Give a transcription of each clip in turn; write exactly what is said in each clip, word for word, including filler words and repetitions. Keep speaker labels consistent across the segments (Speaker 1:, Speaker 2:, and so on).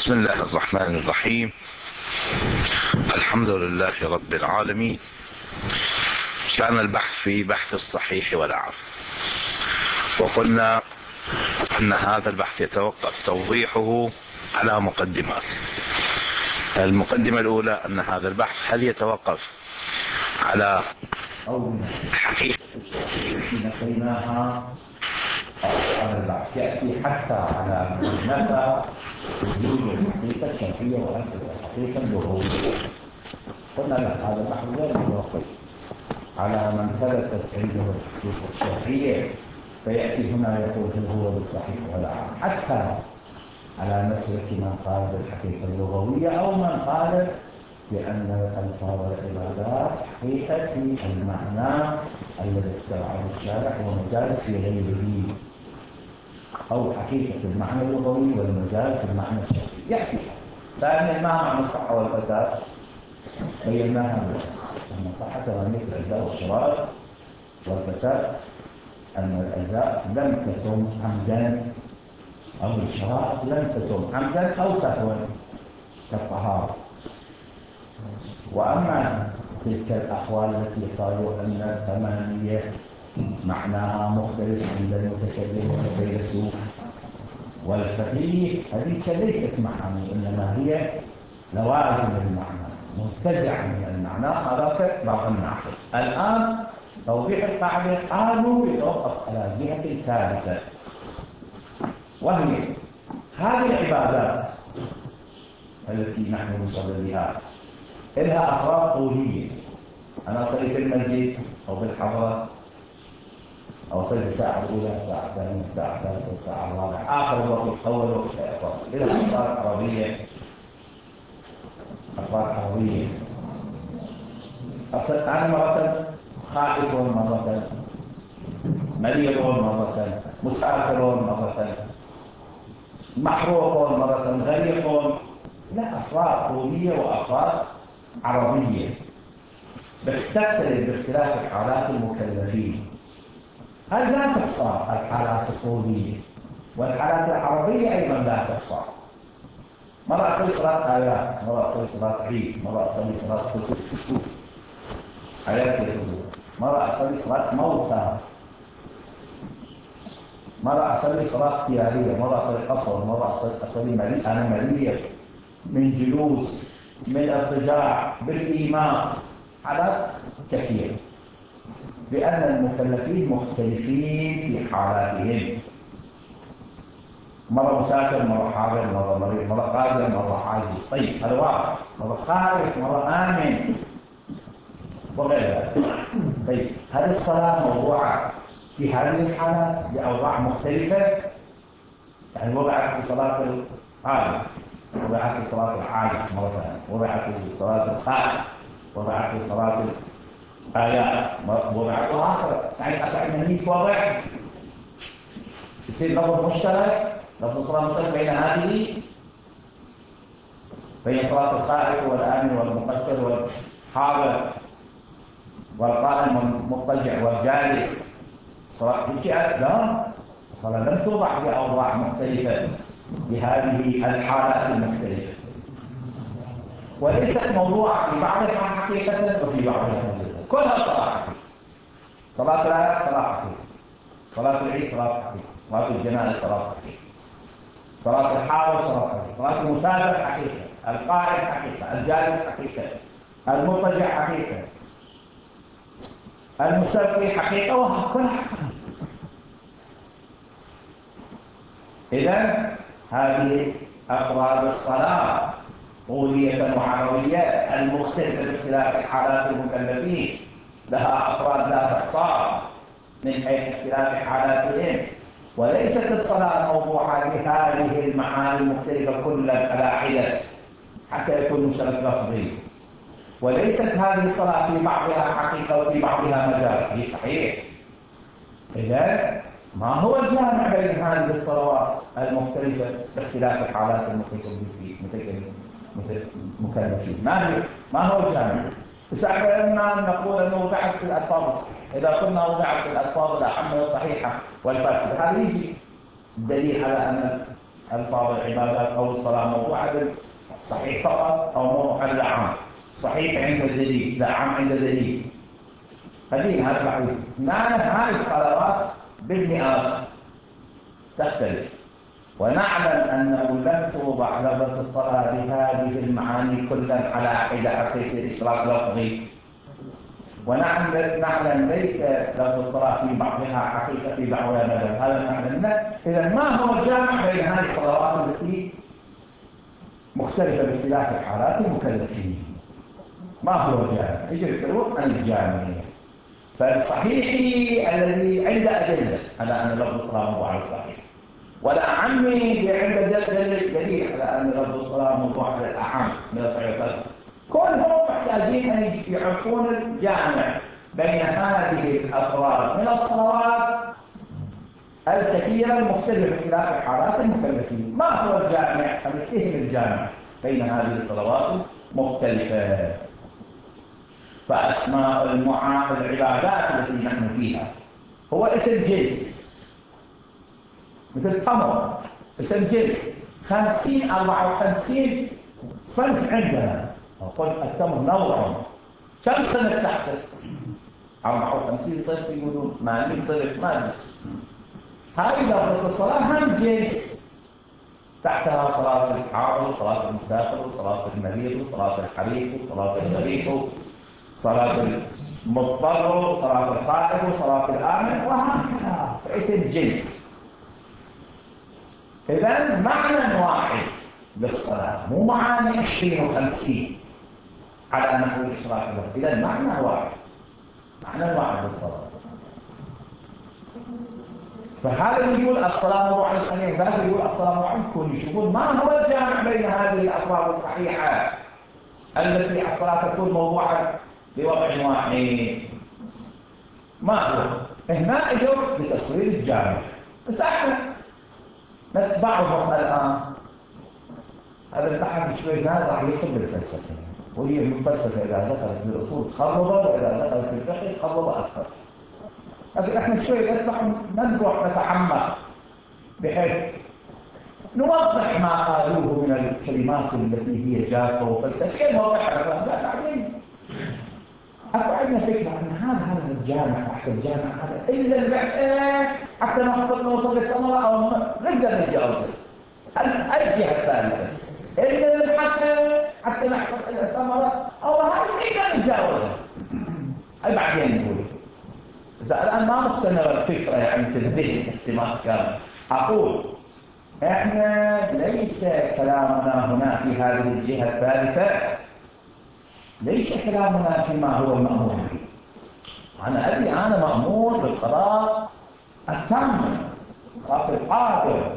Speaker 1: بسم الله الرحمن الرحيم. الحمد لله رب العالمين. كان البحث في بحث الصحيح والأعم، وقلنا أن هذا البحث يتوقف توضيحه على مقدمات. المقدمة الأولى أن هذا البحث هل يتوقف على حقيقة
Speaker 2: نقيناها على البحث يأتي حتى على متى وجود الحقيقة الشرعية وأنفذ الحقيقة اللغوية. قلنا لا، هذا البحث غير متوقف على من ثبتت عنده الحقيقة الشرعية، فيأتي هنا يقول هل هو بالصحيح ولا عام، حتى على مسلك من قال بالحقيقة اللغوية أو من قال بأن ألفاظ العبادات حقيقة في المعنى الذي اخترعه الشارع ومجاز في غيره، أو حقيقة المعنى اللغوي والمجاز في المعنى الشرعي. يأتي لأن ما معنى الصحة والفساد بيناها بالأمس، أن الصحة تغنيك الأجزاء والشرائط، والفساد أن الأجزاء لم تتم عمدا أو الشرائط لم تتم عمدا أو سهوا كالطهارة. وأما تلك الأحوال التي قالوا أن الثمانية معناها مختلف عند المتكلم والفيلسوف والفقيه، هذه ليست معاني، إنما هي لوازم المعنى منتزعة من المعنى، هذاك بعض الناحية. الآن توضيح القاعدة قالوا يتوقف على جهة ثالثة، وهي هذه العبادات التي نحن نصلي بها إلها أفراد قولية. أنا أصلي في المسجد أو بالحضرة، أو أصلي في الساعة الأولى، الساعة الثانية، الساعة الثالثة، الساعة الرابعة، آخر الوقت، أول وقت، أفراد إلها أفراد عربية. أفراد عربية أصل أنا مرة خائف مرة مريض مرة مسافر مرة محروق مرة غريق. لا، أفراد قولية وأفراد عربية بتختلف باختلاف الحالات المكلفين. هل لا تحصى الحالات القولية، والحالات العربية أيضا لا تحصى. مرة أصلي صلاة آيات، مرة أصلي صلاة عيد، مرة أصلي صلاة كسوف آيات الكسوف، مرة أصلي صلاة موتى، مرة أصلي صلاة اختيارية، مرة أصلي قصر، مرة أصلي, أصلي مريء أنا مريء من جلوس، من ارتجاع، بالإيمان، حالات كثيرة، لأن المكلفين مختلفين في حالاتهم. مرة مسافر، مرة حاضر، مرة مريض، مرة قادر، مرة عاجز. طيب هذا واضح، مرة خائف، مرة آمن وغير ذلك. طيب هذه الصلاة موضوعة في هذه الحالات بأوضاع مختلفة، يعني وضعت في صلاة القادر، وضعت في صلاة العاجز مرة ثانية، وضعت في صلاة الخائف، وضعت في صلاة الآيات، وضعت آخر، يعني أتعلمني وضع يصير لفظ مشترك، لفظ صلاة مشترك بين هذه، بين صلاة الخائف والآمن والمقصر والحاضر والقائم والمضطجع والجالس. صلاة الجهاد لا، الصلاة لم توضع في أوضاع مختلفة بهذه الحالات المختلفة، وليست موضوعة في بعضها حقيقة وفي بعضها مجازا. كلها صلاة حقيقة. صلاة الآيات صلاة حقيقة، صلاة العيد صلاة حقيقة، صلاة الجنائز صلاة حقيقة، صلاة الحاضر صلاة حقيقة، صلاة المسافر حقيقة، القائم حقيقة، الجالس حقيقة، المضطجع حقيقة، المسافر حقيقة، وكلها حقيقة. إذن هذه أفراد الصلاة قولية وعربية المختلفة باختلاف الحالات المكلفين، لها أفراد لا تحصى من حيث اختلاف حالاتهم، وليست الصلاة موضوعة لهذه المعاني المختلفة كلها على حدة حتى يكون مشترك لفظي، وليست هذه الصلاة في بعضها حقيقة وفي بعضها مجاز. هي صحيح. إذن ما هو الجامع بين هذه الصلوات المختلفة باختلاف الحالات المكلفين؟ ما هي ما هو الجامع؟ بس احنا نقول انه وضعت في الالفاظ الصحيحة. اذا قلنا وضعت في الالفاظ الاعم والصحيحة والفاسدة، هذا يجي دليل على ان ألفاظ العبادات أو الصلاة موضوعة صحيح فقط أو موضوعة للعام، صحيح عند الدليل لا عام عند الدليل. خلينا هذا بعيد. نعرف هذه الصلوات بالمئات تختلف، ونعلم أنه لم توضع لفظة الصلاة بهذه المعاني كلها على حدة حتى يصير إشراك لفظي، ونعلم نعلم ليس لفظ الصلاة في بعضها حقيقة في بعضها مدى. هذا نعلم. إذا ما هو الجامع بين هذه الصلوات التي مختلفة باختلاف الحالات المكلفين؟ ما هو الجامع؟ يجب يقولون عن الجامعية. فالصحيح الذي عنده أدلة على أن لفظ الصلاة موضوع على الصحيح، ولا عمي عنده دليل على أن لفظ الصلاة موضوع على الأعم من الصحيح والفاسد. كلهم محتاجين أن يعرفون الجامع بين هذه الأفراد من الصلوات الكثيرة المختلفة باختلاف الحالات المكلفين. ما هو الجامع؟ فنتهم الجامع بين هذه الصلوات المختلفة. فأسماء المعا... العبادات التي نحن فيها هو اسم جنس، مثل التمر اسم جنس. خمسين أربعة وخمسين صنف عندنا، أقول التمر نوع. كم صنف تحته؟ أربعة وخمسين صنف يقولون، ثمانين صنف ما أدري. هذه لفظة الصلاة هم جنس، تحتها صلاة الحاضر وصلاة المسافر وصلاة المريض وصلاة الحريق وصلاة الغريق وصلاة المضطر وصلاة الخائف وصلاة الآمن وهكذا، اسم جنس. إذن معنى واحد للصلاة، مو معاني عشرين وخمسين على نحو الإشراك به. إذن معنى واحد، معنى واحد للصلاة. فهذا اللي يقول الصلاة موضوع على الصحيح، وهذا يقول الصلاة موضوع على الكل. يقول ما هو الجامع بين هذه الأفراد الصحيحة التي الصلاة تكون موضوعا بوضع واحد؟ ما هو؟ هنا اجوا بتصوير الجامع، بس احنا نتبعهم الآن. هذا البحث شوي هذا راح يدخل بالفلسفة، وهي الفلسفة إذا دخلت بالأصول تخربها، وإذا دخلت بالفقه تخربها أكثر. لكن احنا شوي نتبع نروح نتعمق بحيث نوضح ما قالوه من الكلمات التي هي جافة وفلسفية، نوضحها. لا بعدين أكو عندنا فكرة أن هذا هذا الجامع حتى الجامع هذا إلا البحث حتى نوصل نوصل للثمرة أو نقدر نتجاوزه. الجهة الثالثة إلا البحث حتى نحصل إلى الثمرة أو هذا نقدر نتجاوزه. أي بعدين نقول إذا الآن ما مستمر الفكرة يعني تنتهي احتمال كامل. أقول إحنا ليس كلامنا هنا في هذه الجهة الثالثة، ليس كلامنا فيما هو المأمور به. أنا أدري أنا مأمور بالصلاة التامة، صلاة القادر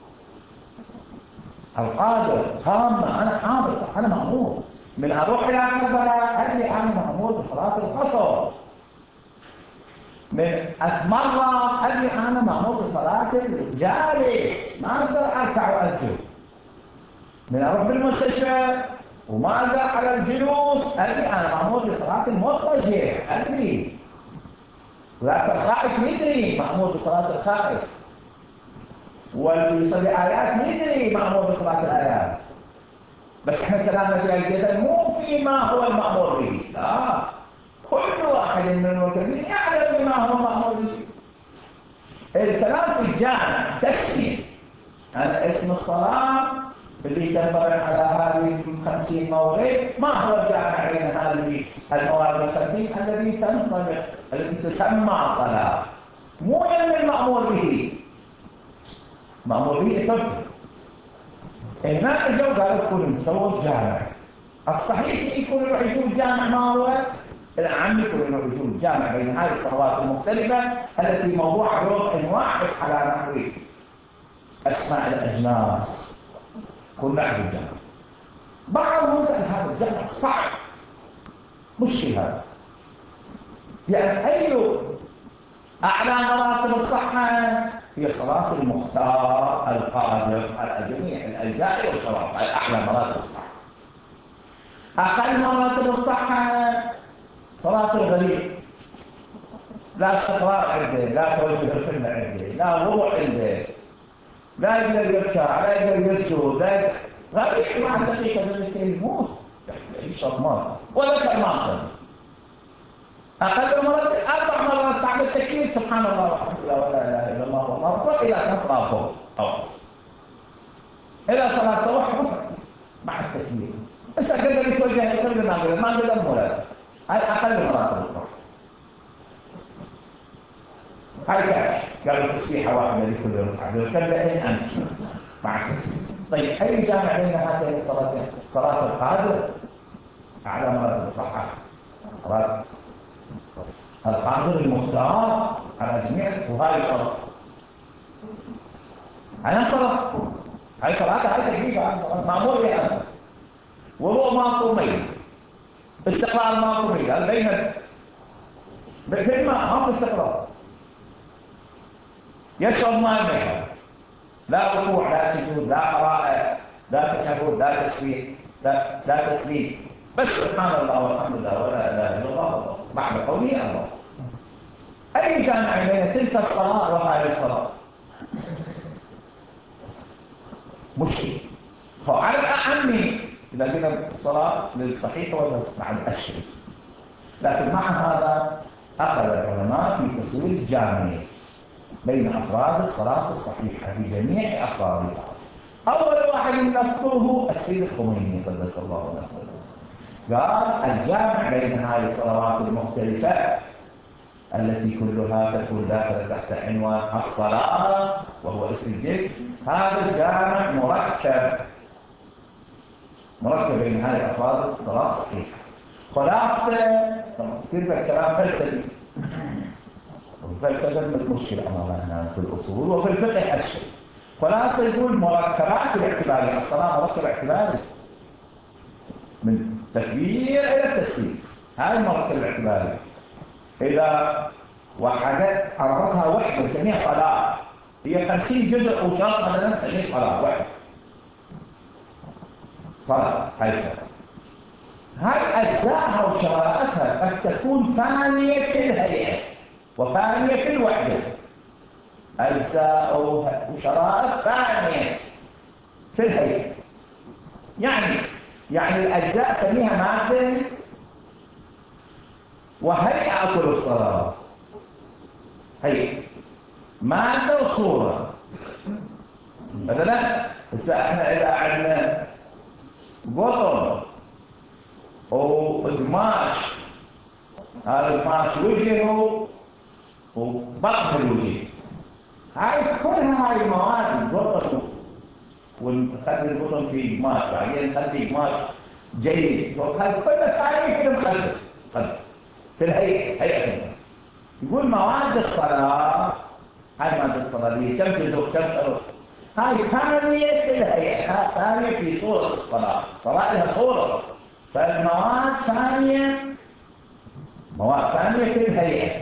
Speaker 2: القادر تامة. أنا حاضر، أنا مأمور من أروح إلى كربلاء. أدري أنا مأمور بصلاة القصر. من أتمرة أدري أنا مأمور بصلاة الجالس، ما أقدر أركع وأسجد. من أروح بالمستشفى وما أقدر على الجلوس أدري أنا مأمور بصلاة المضطجع. أدري ولكن الخائف يدري مأمور بصلاة الخائف، واللي يصلي آيات يدري مأمور بصلاة الآيات. بس احنا كلامنا في جدا مو فيما هو المأمور به، لا، كل واحد من المكلفين يعلم بما هو مأمور به. الكلام في الجامع تسمية. أنا اسم الصلاة اللي تنطبق على هذه الخمسين موضع، ما هو الجامع بين هذه الموارد الخمسين الذي تنطبق التي تسمى صلاة؟ مو علم المأمور به، مأمور به تركه. هنا اجوا قالوا كل نسوي الجامع الصحيح. يكون يروح الجامع ما هو العام، يكون يروح الجامع بين هذه الصلوات المختلفة التي موضوعها بوضع واحد على نحو أسماء الأجناس. كل واحد الجامع بعضهم قال هذا الجامع صعب، مشكل هذا. يعني أي أعلى مراتب الصحة هي صلاة المختار القادر على جميع الأجزاء والشرائط، أعلى مراتب الصحة. أقل مراتب الصحة صلاة الغريب، لا استقرار عنده، لا توجه القبلة عنده، لا وضوء عنده، لا يقدر يركع، لا يقدر يسجد، لا يقدر غير مع الدقيقة مثل يموت يشرب ماء وذكر ما صلى أقل مرات أربع مرات بعد التكبير سبحان الله والحمد لله ولا إله إلا الله والله أكبر إلى كان صلاة فوق أو إلى صلاة صباح فقط مع التكبير. بس قدر يتوجه القبلة ما قدر ما قدر ملازم. هاي أقل مرات الصلاة. هاي كاش قالوا تسبيحة واحدة لكل ركعة القبلة إن أمشي مع التكبير. طيب أي جامع بين هاتين الصلاتين؟ صلاة القادر أعلى مراتب الصحة. صلاة القادر المختار على جميع وهاي صلاة. هاي صلاة. هاي صلاة هاي تكليفة هاي صلاة مأمور بها. وضوء ماكو مي. استقرار ماكو مي. هذا بين في الماء ماكو استقرار. يشرب ماء المشرب. لا ركوع لا سجود لا قراءة لا تشهد لا تسبيح لا لا تسليم بس سبحان الله والحمد لله ولا اله الا الله بعد قوله الله. اي جامع بين تلك الصلاه وهذه الصلاه مشكل. فعلى الاعم اذا قلنا الصلاه للصحيح ولا بعد الشمس. لكن مع هذا اخذ العلماء في تفصيل الجامع بين أفراد الصلاة الصحيحة في جميع أفرادها. أول واحد نذكره السيد الخميني قدس الله نفسه قال الجامع بين هذه الصلوات المختلفة التي كلها تكون داخلة تحت عنوان الصلاة وهو اسم الجنس، هذا الجامع مركب مركب بين هذه أفراد الصلاة الصحيحة. خلاصة كذا كلام فلسفي والفلسفة المشكلة أمامنا في الأصول وفي الفقه الشيء. خلاصة يقول مركبات الاعتبارية. الصلاة مركب اعتباري من تكبير إلى التسليم. هاي المركب الاعتباري إذا وحدت عرفتها وحدة نسميها صلاة. هي خمسين جزء أو شرط مثلا نسميها صلاة واحدة. صلاة هاي الصلاة. هاي أجزائها وشرائطها قد تكون ثانية في الهيئة وثانية في الوحدة. أجزاء وشرائط ثانية في الهيئة. يعني يعني الأجزاء سميها مادة وهيئة كل الصلاة. هيئة مادة وصورة. مثلا هسه احنا إذا عندنا بطن وقماش، هذا القماش وجهه وبطن الوجه، هاي كلها هاي المواد البطن ونخلي البطن في قماش بعدين نخلي قماش جيد وهاي كلها ثاني كده نخلي في الهيئة هيئة. يقول مواد الصلاة هاي مادة الصلاة دي كم جزء كم شرط هاي ثانية في الهيئة ثانية في صورة الصلاة. صلاة لها صورة فالمواد ثانية مواد ثانية في الهيئة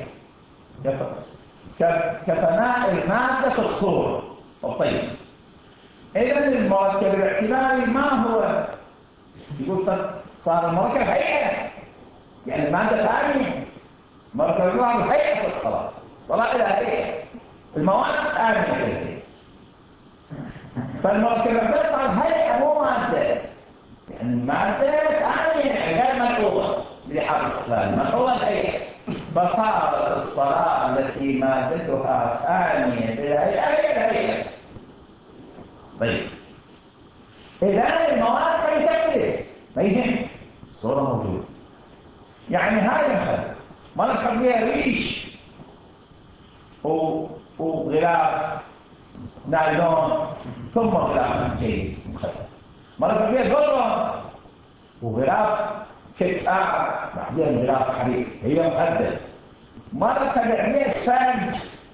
Speaker 2: كفناء المادة في الصورة. طيب إذا المركب الاعتباري ما هو؟ يقول صار المركب هيئة يعني المادة ثانية. مركب الاعتباري هيئة في الصلاة. صلاة لها هيئة المواد ثانية في الهيئة. فالمركب الاعتباري صار هيئة مو مادة يعني المادة ثانية غير ملحوظة لحال استقلال ملحوظة الهيئة. فصارت الصلاة التي مادتها ثانية بالهيئة هي الهيئة. طيب إذا المواد سيتكلف ما يهم الصورة موجودة. يعني هاي مثلا ما نخلي فيها ريش وغلاف نايلون ثم غلاف جيد مخدر. ما نخلي فيها قطرة وغلاف كتاب بعدين غلاف حرير هي مخدر. ما نخلي عليه سفنج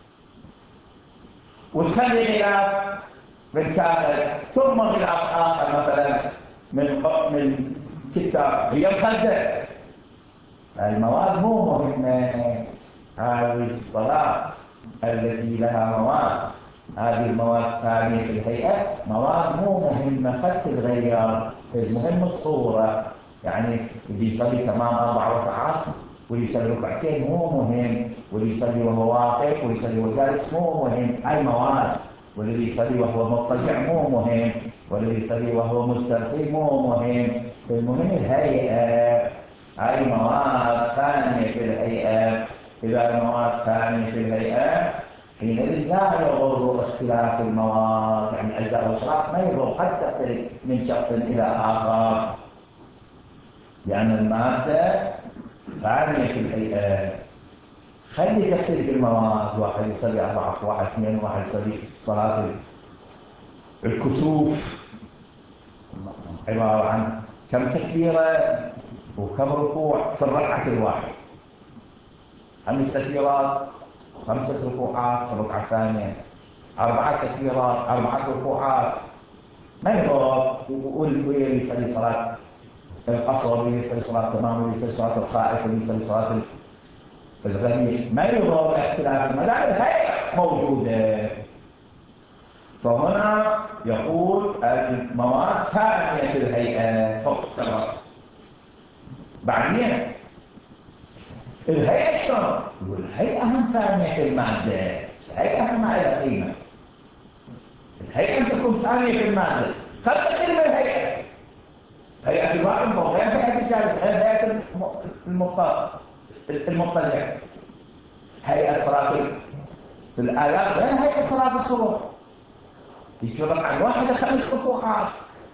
Speaker 2: وتخلي غلاف من كامل ثم غلاف آخر مثلا من من كتاب هي مخدر. المواد مو مهمة. هذه الصلاة التي لها مواد هذه المواد ثانية في الهيئة مواد مو مهمة قد تتغير. المهم الصورة. يعني اللي يصلي تمام أربع ركعات واللي يصلي ركعتين مو مهم واللي يصلي وهو واقف واللي يصلي وهو جالس مو مهم. هاي مواد والذي يصلي وهو مضطجع مو مهم، والذي يصلي وهو مستلقي مو مهم. المهم الهيئة. هاي مواد ثانية في الهيئة. إذا مواد ثانية في الهيئة حينئذ لا يضر اختلاف المواد، يعني أجزاء الأشراط ما يضر قد تختلف من شخص إلى آخر، لأن المادة ثانية في الهيئة. خلي تختلف المواد، واحد يصلي أربعة، واحد اثنين، واحد يصلي صلاة الكسوف عبارة عن كم تكبيرة وكم ركوع في الركعة الواحدة، خمس تكبيرات خمسة ركوعات في الركعة الثانية، أربعة تكبيرات أربعة ركوعات، ما يضرب. واللي يصلي صلاة القصر، واللي يصلي صلاة التمام، واللي يصلي صلاة الخائف، واللي يصلي صلاة الغني، ما يضرب اختلاف المذاهب، هي موجودة. فهنا يقول المواد ثانية في الهيئة تقصر. بعدين الهيئة شلون؟ يقول الهيئة هم ثانية في المادة، الهيئة هم ما لها قيمة. الهيئة أن تكون ثانية في المادة. خلق كلمة الهيئة، هيئة الواقع غير هيئة الجالس، غير هيئة المضطر المضطجع. هيئة صلاة في الآلاف غير هيئة صلاة الصبح. يجي ركعة واحدة خمس ركوعات.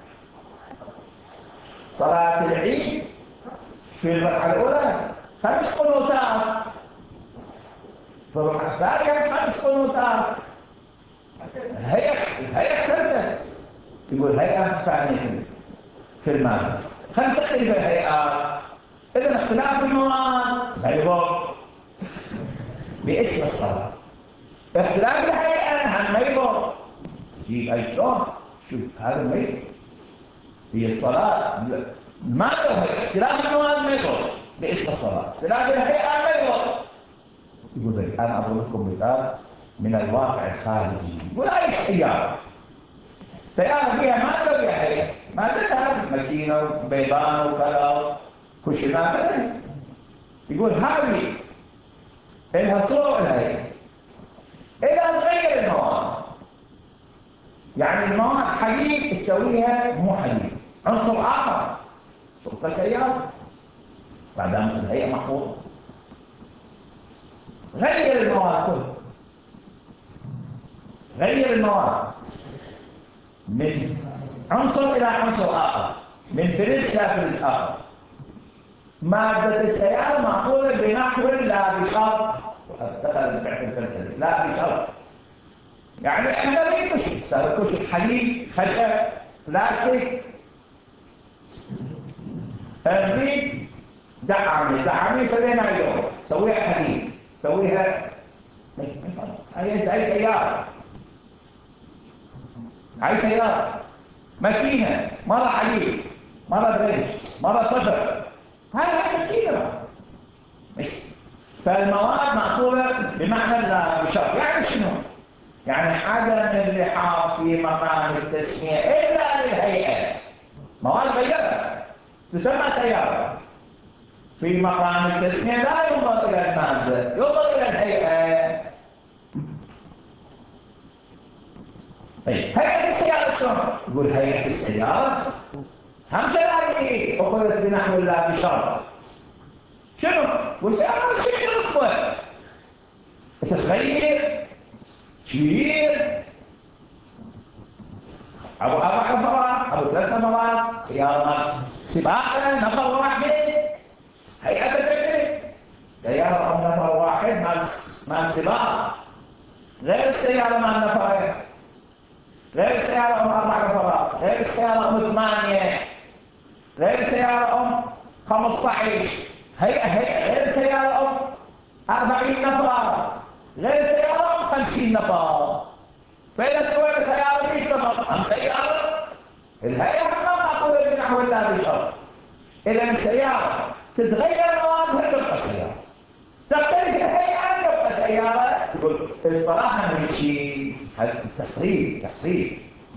Speaker 2: صلاة العيد في الركعة الأولى خمس قنوتات، في الركعة الثانية خمس قنوتات. الهيئة الهيئة الثالثة يقول هيئة ثانية في المال. خلينا نختلف الهيئات. إذا اختلاف المواد لا يضر باسم الصلاة. اختلاف الهيئة هم ما يضر. جيب أي شلون؟ شوف هذا ما يضر. هي الصلاة ما يضر. اختلاف المواد ما يضر باسم الصلاة. اختلاف الهيئة ما يضر. يقول لك أنا أضرب لكم مثال من الواقع الخارجي. يقول أي سيارة سيارة فيها مادة وفيها هيئة. مادتها ماكينة وبيضان وكذا كشمات مثلا. يقول هذه لها صورة ولها هيئة. إذا تغير المواد، يعني المواد حديد تسويها مو حديد، عنصر آخر تبقى سيارة ما دامت الهيئة محفوظة. غير المواد كلها، غير المواد من عنصر إلى عنصر آخر، من فلز إلى فلز آخر. مادة السيارة معقولة بنحو لا بشرط، دخل البحث الفلسفي لا بشرط. يعني احنا ليه كشف؟ صار كشف حديد، خشب، بلاستيك، البيت دعمي دعمي سوينا اليوم، سويها حديد، سويها هي هي سيارة، هاي سيارة ماكينة، مرة حديد، مرة بريج، مرة صدر، هاي ماكينة. فالمواد معقولة بمعنى لا بشرط. يعني شنو؟ يعني عدم اللحاق في مقام التسمية إلا للهيئة. مواد غيرها تسمى سيارة. في مقام التسمية لا ينظر إلى المادة، ينظر إلى الهيئة. طيب هيئة السيارة شلون؟ يقول هيئة السيارة هم كذلك أخذت بنحو لا بشرط. شنو؟ والسيارة شكل رفضة تتغير تشير أبو أربع مرات أبو ثلاث مرات، سيارة سباقة نفر واحد، هيئة تختلف. سيارة أو نفر واحد مع السباق غير السيارة مع النفرين، غير السيارة أم أربع نفرات، غير السيارة أم ثمانية، غير السيارة أم خمسة عشر. هيئة هيئة غير السيارة أم أربعين نفر، غير السيارة أم خمسين نفر. فإذا سوينا سيارة مئة نفر أم سيارة الهيئة ما معقولة بنحو الله بشرط. إذا السيارة تتغير موادها تبقى سيارة، تختلف الهيئة تبقى سيارة. يقول الصراحة من شيء هذا التخريب تخريب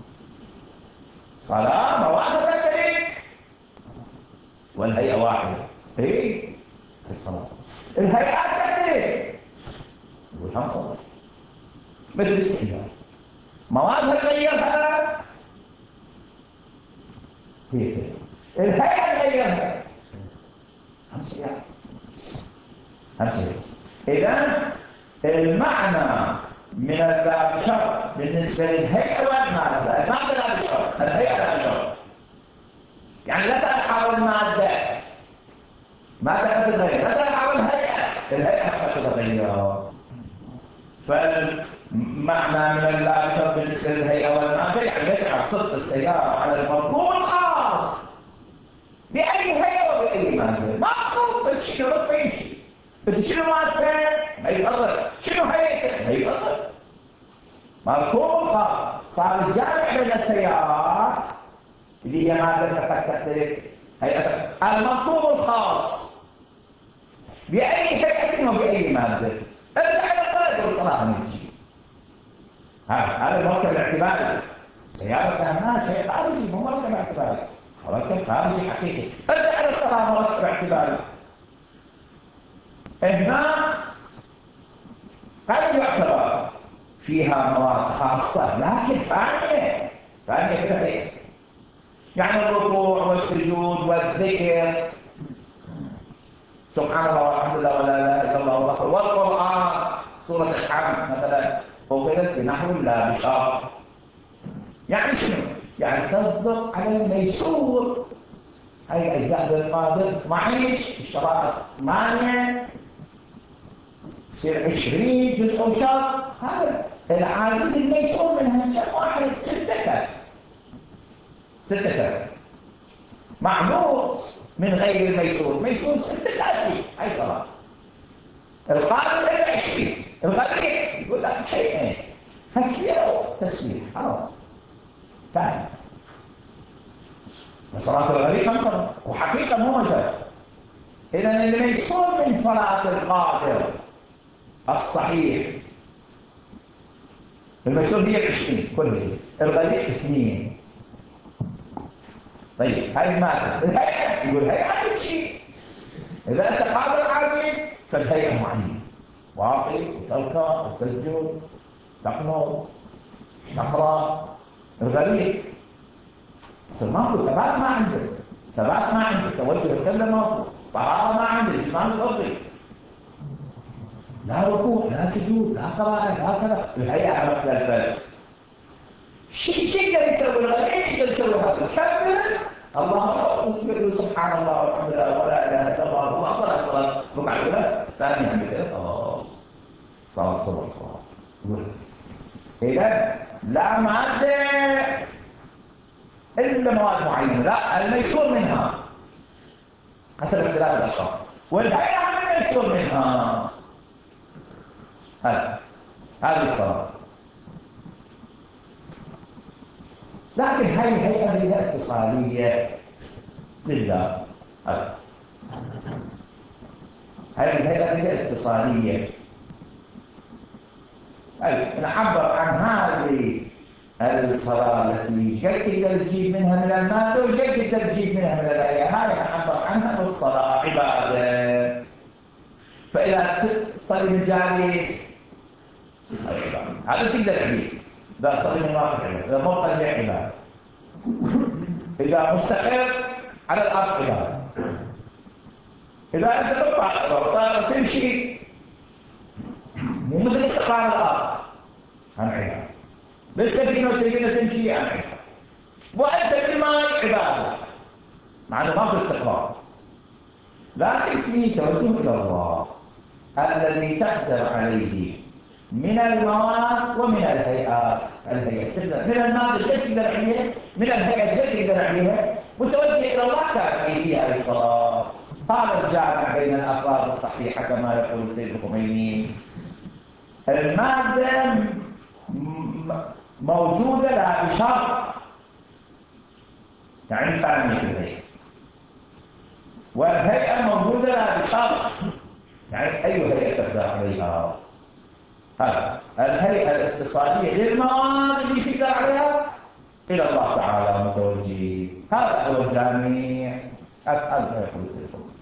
Speaker 2: صلاة مواد تختلف والهيئة واحدة. إيه الصلاة الهيئات تختلف. يقول هم صلاة مثل السيارة موادها تغيرها هي سيارة، الهيئة تغيرها هم سيارة هم سيارة. إذن المعنى من اللا بشرط بالنسبة للهيئة والمادة، المادة لا بشرط، الهيئة لا بشرط. يعني لا تتحول المادة، مادة تتغير، لا تتحول الهيئة، الهيئة تتغير. فالمعنى من اللا بشرط بالنسبة للهيئة والمادة يعني يجعل صدق السيارة على المركوب الخاص بأي هيئة وبأي مادة، ما تخوف شنو رد يمشي، بس شنو مادة ما يفضل، شنو هيئة ما يفضل. مركوب الخاص صار الجامع بين السيارات اللي هي مادة قد تختلف هيئة، المركوب الخاص بأي هيئة وبأي مادة. ارجع إلى الصلاة يقول الصلاة نمشي. هذا المركب الاعتباري، سيارة فهمناها شيء خارجي مو مركب اعتباري، مركب خارجي حقيقي. ارجع إلى الصلاة مركب اعتباري. هنا قد يعتبر فيها مواد خاصة لكن فانية فانية في الهيئة، يعني الركوع والسجود والذكر سبحان الله والحمد لله ولا اله الا الله والله أكبر، والقرآن سورة الحمد مثلا أخذت بنحو لا بشرط. يعني شنو؟ يعني تصدق على الميسور، أي أجزاء بالقادر اثني عشر، الشرائط ثمانية، يصير عشرين جزء أو شرط. هذا العاجز الميسور منها شيء واحد ستة كف، ستة كف معمول من غير الميسور، ميسور ستة كف أي صلاة. القادر إلى عشرين، الغريب يقول لك شيئين تكبير تسبيح خلاص فاهم. صلاة الغريب خمسة وحقيقة مو مجاز. إذا اللي ميسور من صلاة القادر الصحيح الميسور هي عشرين كله، الغريب اثنين. طيب هاي المادة الهيئة يقول هيئة عن شيء، إذا أنت قادر عاجز فالهيئة معينة، واقف وتركع وتسجد تقنط تقرأ. الغريب بس ماكو ثبات، ما عنده ثبات، ما عنده توجه القبلة، ماكو طهارة، ما عنده الإيمان الأرضي، لا ركوع لا سجود لا قراءة لا كذا. الهيئة عرفت الفرق. شيء شيء يقدر يسوي الغريب، يقدر يسوي هذا كبر الله أكبر سبحان الله والحمد لله ولا إله إلا الله والله أكبر. الصلاة ركعة الأولى ثانية عند كذا خلاص صلاة صلاة صلاة. إذا لا مادة إلا مواد معينة، لا الميسور منها حسب اختلاف الأشخاص، والهيئة عن الميسور منها. هذا هذه الصلاة. لكن هاي الهيئة هي اتصالية لله. هذا هاي الهيئة هي اتصالية. أي نعبر عن هذه الصلاة التي قد تقدر تجيب منها من المادة وقد تقدر تجيب منها من الهيئة، هاي نعبر عنها بالصلاة عبادة. فإذا تصلي من جالس هذا تقدر تجيب، إذا صلي من واقف عبادة، إذا مرتجع عبادة، إذا مستقر على الأرض عبادة، إذا أنت تطلع تمشي مو مثل استقرار الأرض عن عبادة، بالسفينة والسفينة تمشي عن عبادة، وأنت بالماء عبادة مع أنه ما في استقرار. لكن في توجه إلى الله الذي تقدر عليه من المواد ومن الهيئات. الهيئة تقدر من المادة اللي تقدر عليها، من الهيئة اللي تقدر عليها، متوجه إلى الله كافي في هذه الصلاة. هذا الجامع بين الأفراد الصحيحة كما يقول السيد الخميني. المادة موجودة لا بشرط، يعني فاهمين في الهيئة، والهيئة موجودة لا بشرط، يعني أي هيئة تقدر عليها. هذا الهيئة الاتصالية للمواد اللي تقدر عليها إلى الله تعالى متوجه. هذا هو الجامع. هذا يقول السيد الخميني.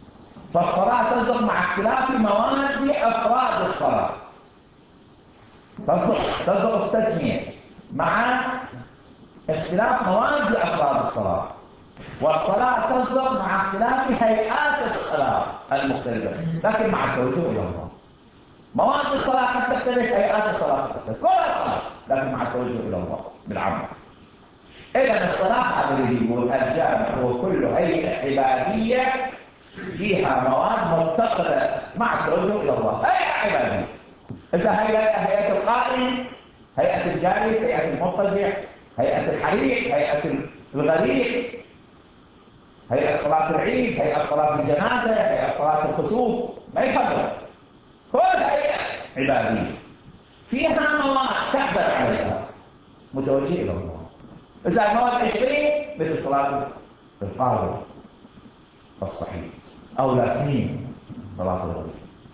Speaker 2: فالصلاة تصدق مع اختلاف مواد أفراد الصلاة. تصدق تصدق التسمية مع اختلاف مواد أفراد الصلاة، والصلاة تصدق مع اختلاف هيئات الصلاة المختلفة، لكن مع التوجه إلى الله. مواد الصلاة قد تختلف، هيئات الصلاة قد تختلف، كل الصلاة لكن مع التوجه إلى الله بالعمل. إذا الصلاة هذا اللي يقول الجامع هو كل هيئة عبادية فيها مواد متصلة مع التوجه إلى الله، هيئة عبادية. إذا هيئة هيئة القائم، هيئة الجالس، هيئة المضطجع، هيئة الحريق، هيئة الغريق، هيئة صلاة العيد، هيئة صلاة الجنازة، هيئة صلاة الكسوف، ما يفرق. كل هيئة عبادية فيها مواد تقدر عليها متوجه إلى الله. إذا المواد عشرين مثل صلاة القاضي الصحيح أو لاثنين صلاة الغريب.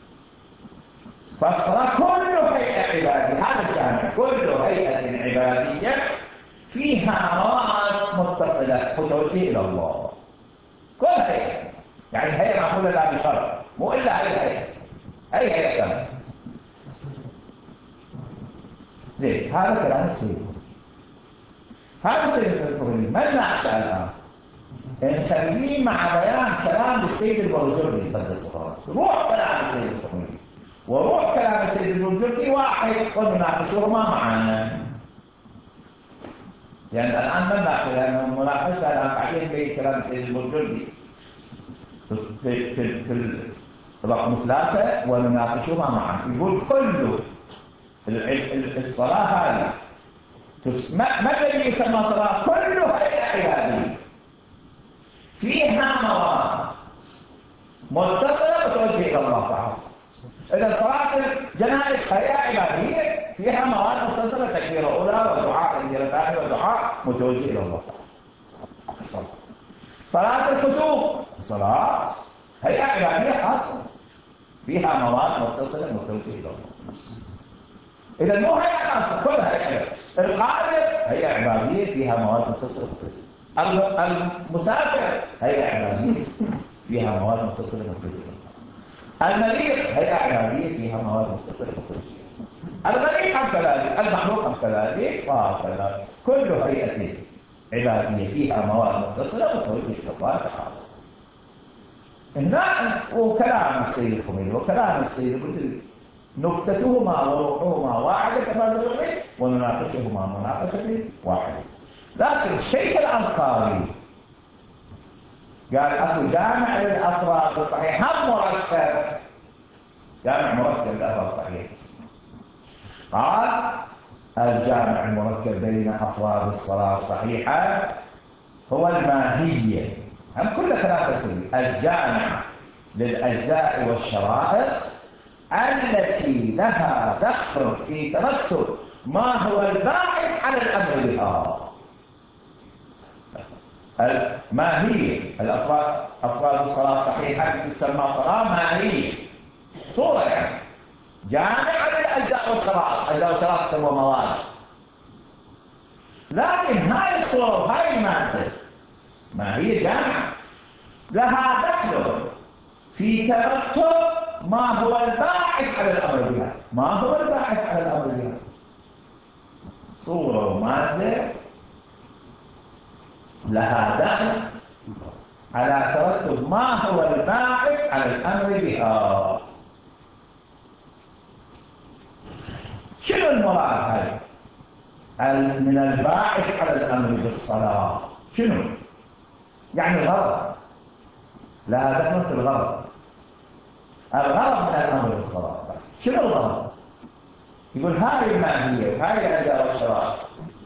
Speaker 2: فالصلاة كل هيئة عبادية، هذا الجامع كل هيئة عبادية فيها مواد متصلة متوجهة إلى الله. كل هيئة، يعني هيئة معقولة لا بشرط، مو إلا أي هيئة، أي هيئة كمان. زين، هذا كلام السيد. هذا السيد الفقهي ما نناقشه الآن، نخليه مع بيان كلام السيد البرجردي قدس الله. روح كلام السيد الفقهي وروح كلام السيد البرجردي واحد، ونناقشهما معا. يعني الآن ما نناقش، لأن مناقشتها الآن بعدين بين كلام السيد البرجردي في في في, في رقم ثلاثة، ونناقشهما معا. يقول كل الصلاة هذه ما الذي يسمى صلاة؟ كل هيئة عبادية فيها مواد متصلة متوجهة إلى الله تعالى. إذا صلاة الجنائز هيئة عبادية فيها مواد متصلة، تكبير أولى ودعاء تكبير ثاني ودعاء متوجه إلى الله. صلاة الكسوف صلاة هيئة عبادية خاصة فيها مواد متصلة متوجهة إلى الله. إذا مو هيئة خاصة، كلها هيئة. القادر هيئة عبادية فيها مواد متصلة. المسافر هيئة عبادية فيها مواد متصلة متوجهة. المريض هيئة عبادية فيها مواد متصلة متوجهة. الغريب هم كذلك، المخلوق هم كذلك، وهكذا. كل هيئة عبادية فيها مواد متصلة متوجهة إلى الله تعالى. هنا وكلام السيد الخميني وكلام السيد البرجردي نكتتهما وروحهما واحدة كما ذكرت، ونناقشهما مناقشة واحدة. لكن الشيخ الأنصاري قال أكو جامع للأفراد الصحيح هم مركب، جامع مركب للأفراد الصحيح. قال الجامع المركب بين أفراد الصلاة الصحيحة هو الماهية، هم كل ثلاثة سنين. الجامع للأجزاء والشرائط التي لها دخل في ترتب ما هو الباعث على الأمر بها. الماهية الأفراد أفراد الصلاة الصحيحة تسمى صلاة ماهية، صورة يعني جامعة للأجزاء والشرائط. أجزاء والشرائط تسمى مواد، لكن هاي الصورة وهاي المادة ما هي جامعة لها دخل في ترتب ما هو الباعث على الأمر بها. ما هو الباعث على الأمر بها؟ صورة ومادة لها دخل على ترتب ما هو الباعث على الأمر بها. شنو المراد هاي من الباعث على الأمر بالصلاة؟ شنو يعني؟ الغرض، لها دخل في الغرض. الغرض من الأمر بالصلاة شنو الغرض؟ يقول هاي الماهية وهاي الأجزاء والشرائط،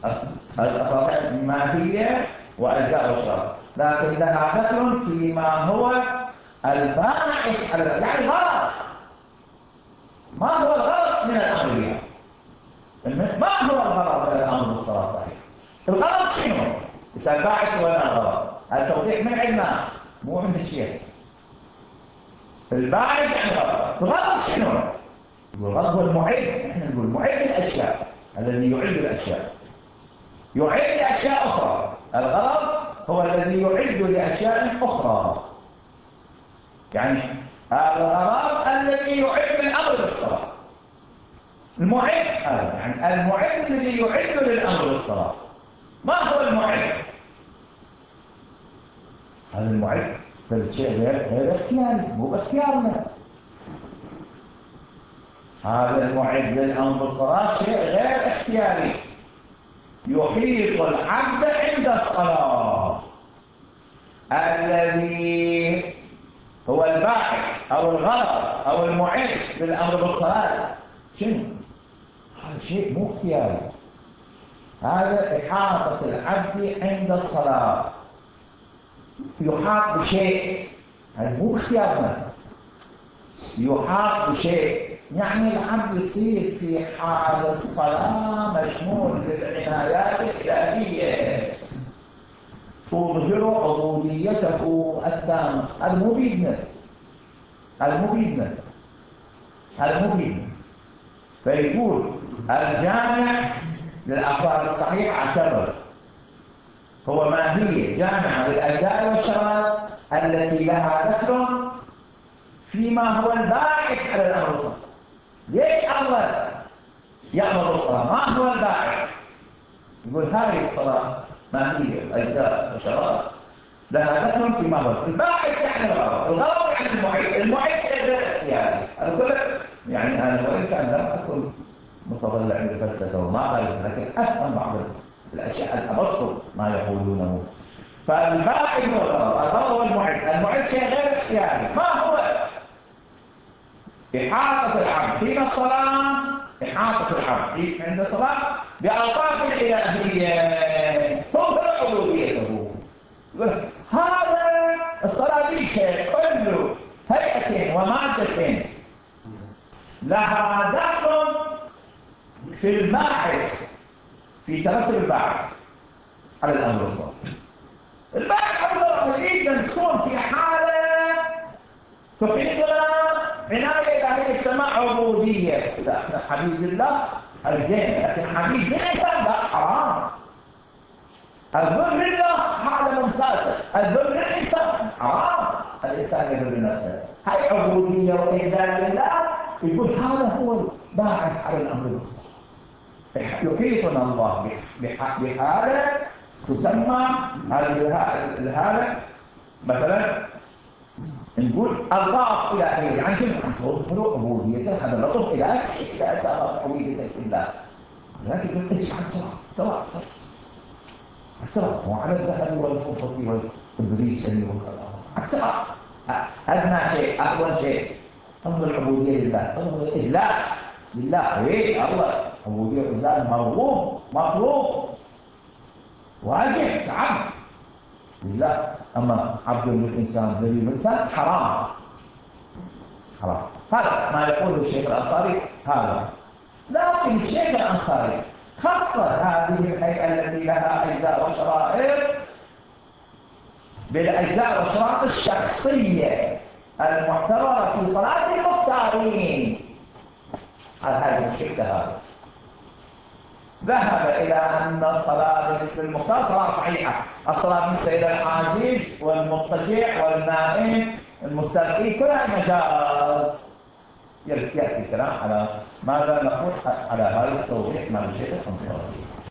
Speaker 2: الماهية وأجزاء والشرائط، لكن لها دخل فيما هو الباعث على، يعني الغرض. ما هو الغرض من الأمر بها؟ ما هو الغرض من الأمر بالصلاة صحيح؟ الغرض شنو؟ إذا الباعث ولا الغرض؟ التوضيح من عندنا مو عند الشيخ. الباعث يعني الغرض. الغرض شنو؟ الغرض هو المعد. احنا نقول معد الأشياء، الذي يعد الأشياء، يعد لأشياء أخرى. الغرض هو الذي يعد لأشياء أخرى، يعني الغرض الذي يعد الأمر بالصلاة. المعد هذا يعني المعد الذي يعد للأمر بالصلاة. ما هو المعد؟ هذا المعد هذا شيء غير غير اختياري، مو باختيارنا. هذا المعد للأمر بالصلاة شيء غير اختياري، يحيط العبد عند الصلاة. الذي هو الباحث أو الغرض أو المعد للأمر بالصلاة شنو؟ هذا شيء مو اختياري. هذا إحاطة العبد عند الصلاة، يحاط بشيء، هذا مو اختيارنا. يحاط بشيء يعني العبد يصير في حال الصلاة مشمول بالعنايات الإلهية، تظهر عبوديته التامة. هذا مو بيدنا، هذا مو بيدنا، هذا مو بيدنا. فيقول الجامع للأفعال الصحيحة اعتبر هو ما هي جامعة للأجزاء والشرائط التي لها دخل فيما هو الباعث على الأمر الصحيح. ليش الله يأمر الصلاة؟ ما هو الباعث؟ يقول هذه الصلاة ما هي الأجزاء والشرائط لها دخل فيما هو الباعث يعني الغرض، الغرض يعني المعيد، المعيد شيء غير اختياري. أقول يعني أنا وإن كان لم أكن متطلع للفلسفة وما أعرف، لكن أفهم بعض الأشياء الأبسط ما يقولونه. فالباعث هو الغرض، الغرض هو المعيد، المعيد شيء غير اختياري. ما هو؟ إحاطة العبد حين الصلاة، إحاطة العبد عند الصلاة بألطاف الإلهية تظهر عبوديته. هذا الصلاة دي شيء كله هيئتين ومادتين لها دخل في الباحث، في ترتب الباحث على الأمر الصالح. الباحث أفضل جدا تكون في حالة تحيطنا عناية إلهية السماء عبودية. إذا احنا حبيب الله الزين، لكن حبيب الإنسان لا، حرام. الذل لله حالة ممتازة، الذل للإنسان حرام. الإنسان يذل نفسه، هاي عبودية وإذلال لله. يقول هذا هو الباعث على الأمر بالصلاة. يحيطنا الله بحالة تسمى الحالة مثلا نقول ألطاف إلهية. يعني شنو؟ عن تظهر عبوديته، هذا لطف إلهي إلى أثار عبوديته لله. لكن يقول إيش عن سواء سواء سواء وعلى الذهب والفضة والإبريس والكلام أدنى شيء، أول شيء أمر العبودية لله، أمر الإذلال لله. إيه الله عبودية والإذلال مرغوب مطلوب واجب عبد لله. أما عبد للإنسان ذليل الإنسان حرام، حرام. هذا ما يقوله الشيخ الأنصاري هذا. لكن الشيخ الأنصاري خص هذه الهيئة التي لها أجزاء وشرائط بالأجزاء والشرائط الشخصية المعتبرة في صلاة المختارين. على هذه الشكل هذا ذهب إلى أن الصلاة بالنسبة للمختار صلاة صحيحة. الصلاة بالنسبة إلى العاجز والمضطجع والنائم المستلقي كلها مجاز. يأتي الكلام على ماذا نقول على هذا التوضيح مع الشيخ الأنصاري.